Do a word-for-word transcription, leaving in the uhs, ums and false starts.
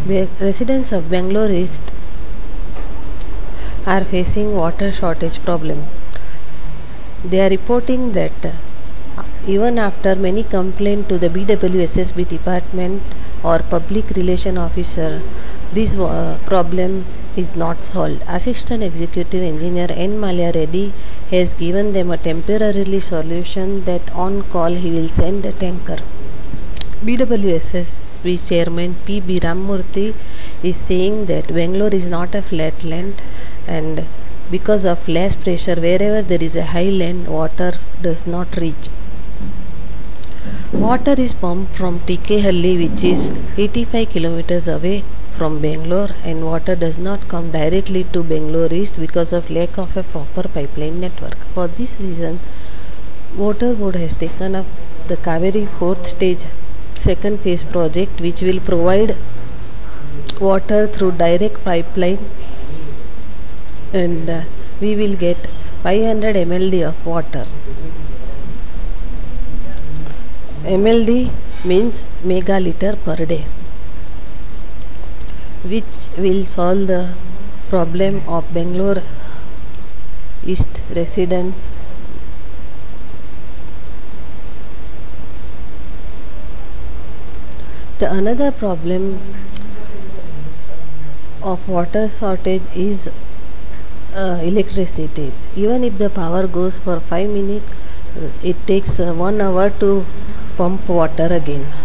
Be- residents of Bangalore East are facing water shortage problem. They are reporting that uh, even after many complaints to the B W S S B department or public relation officer, this uh, problem is not solved. Assistant Executive Engineer N. Malia Reddy has given them a temporarily solution that on call he will send a tanker. B W S S B Chairman P B Rammurthy is saying that Bangalore is not a flat land, and because of less pressure wherever there is a high land, water does not reach. Water is pumped from T K Halli, which is eighty-five kilometers away from Bangalore, and water does not come directly to Bangalore East because of lack of a proper pipeline network. For this reason, Water Board has taken up the Kaveri fourth stage second phase project, which will provide water through direct pipeline, and uh, we will get five hundred milliliters of water. M L D means megaliter per day, which will solve the problem of Bangalore East residents. The another problem of water shortage is uh, electricity. Even if the power goes for five minutes, uh, it takes uh, one hour to pump water again.